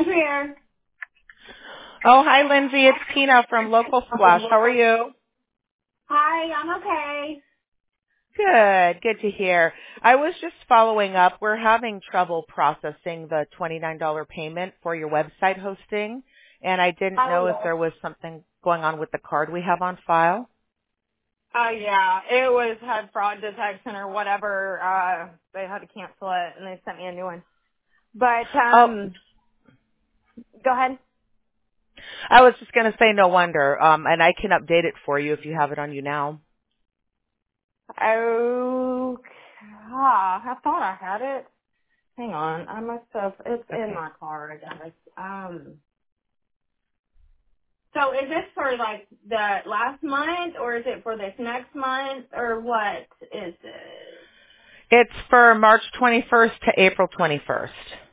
Lindsay here. Oh, hi, Lindsay. It's Tina from Local Splash. How are you? Hi, I'm okay. Good. Good to hear. I was just following up. We're having trouble processing the $29 payment for your website hosting, and I didn't Oh, know if yeah. there was something going on with the card we have on file. Yeah, it had fraud detection or whatever. They had to cancel it, and they sent me a new one. But, Oh, go ahead. I was just going to say no wonder, and I can update it for you if you have it on you now. Oh, I thought I had it. Hang on, I must have, it's in Okay. my car, I guess. So is this for, like, the last month, or is it for this next month, or what is it? It's for March 21st to April 21st.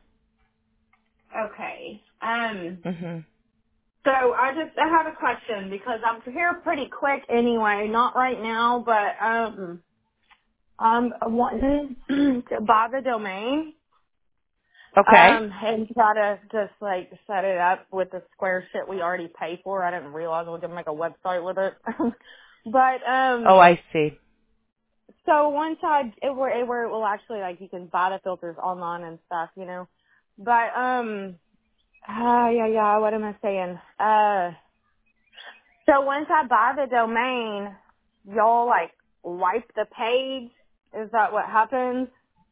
Okay. Mm-hmm. So I have a question because I'm here pretty quick anyway, not right now, but I'm wanting to buy the domain Okay. and try to just like set it up with the square shit we already pay for. I didn't realize we could make a website with it. But Oh, I see. so once where it will actually like you can buy the filters online and stuff, you know. But yeah, what am I saying? So once I buy the domain, y'all like wipe the page? Is that what happens?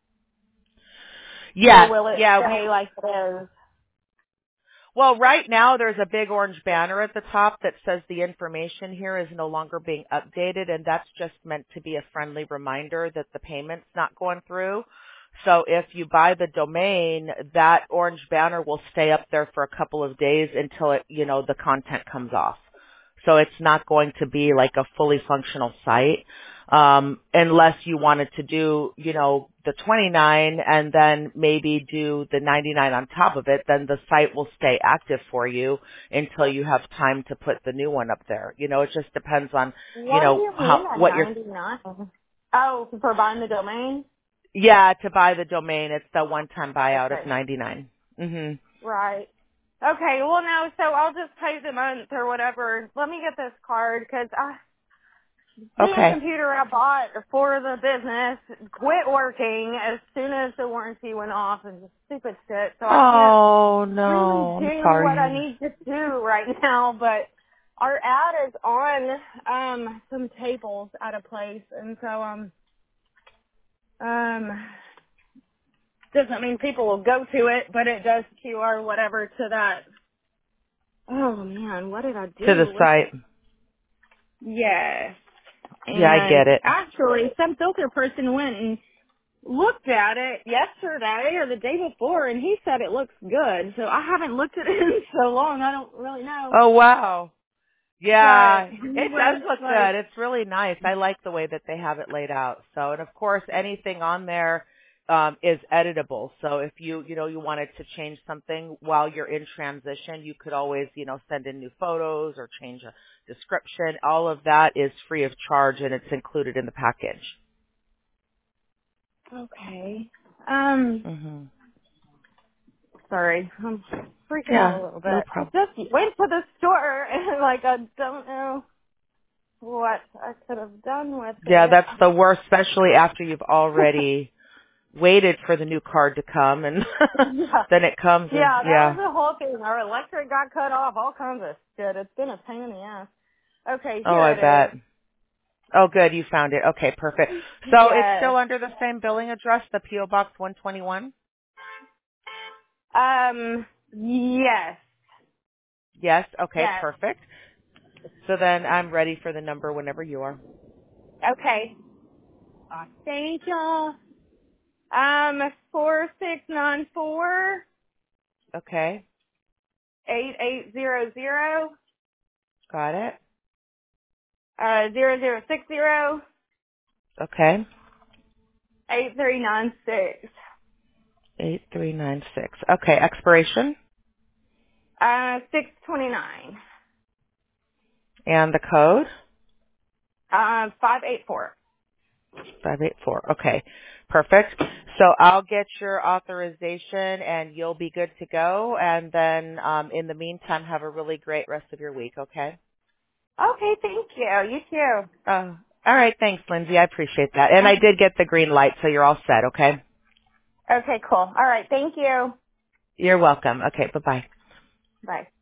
Or Yes. will it Yeah. stay like it is? Well, right now there's a big orange banner at the top that says the information here is no longer being updated, and that's just meant to be a friendly reminder that the payment's not going through. So if you buy the domain, that orange banner will stay up there for a couple of days until the content comes off. So it's not going to be like a fully functional site. Unless you wanted to do, the 29 and then maybe do the 99 on top of it, then the site will stay active for you until you have time to put the new one up there. It just depends on, What do you mean at what you're, 99? Oh, for buying the domain? yeah, to buy the domain, it's the one-time buyout of Okay. 99. Mhm. Right. Okay, well no, so I'll just pay the month or whatever. Let me get this card because the Okay. computer I bought for the business quit working as soon as the warranty went off and just stupid shit. So I can't Oh, really no. I'm do what I sorry. need to do right now, but our ad is on some tables at a place, and so doesn't mean people will go to it, but it does QR whatever to that. Oh man, what did I To the do? site. Yeah. Yeah, I And get it. actually some filter person went and looked at it yesterday or the day before, and he said it looks good. So I haven't looked at it in so long, I don't really know. Oh, wow. But Yeah, he it does was look like, good. It's really nice. I like the way that they have it laid out. So, and of course, anything on there is editable. So if you wanted to change something while you're in transition, you could always, send in new photos or change a description. All of that is free of charge and it's included in the package. okay. Mhm. Sorry, I'm freaking out a Yeah, little no bit. I problem. just went to the store and like I don't know what I could have done with Yeah, it. that's the worst, especially after you've already waited for the new card to come and Yeah. then it comes and Yeah, that was yeah. the whole thing. Our electric got cut off, all kinds of shit. It's been a pain in the ass. Okay, Oh, here I it bet. Oh, good. You found it. Okay, perfect. is. So it's Yes. still under the same billing address, the P.O. Box 121? Yes. Yes. Okay, Yes. perfect. So then I'm ready for the number whenever you are. Okay. Thank you. 4694 Okay. 8800 Got it. 0060 Okay. 8396. 8396. Okay, expiration 629. and the code. 584. 584. Okay. Perfect. So I'll get your authorization and you'll be good to go. And then in the meantime, have a really great rest of your week, okay? Okay, thank you. You too. All right. Thanks, Lindsay. I appreciate that. And I did get the green light, so you're all set, okay? Okay, cool. All right, thank you. You're welcome. Okay. Bye-bye. Bye.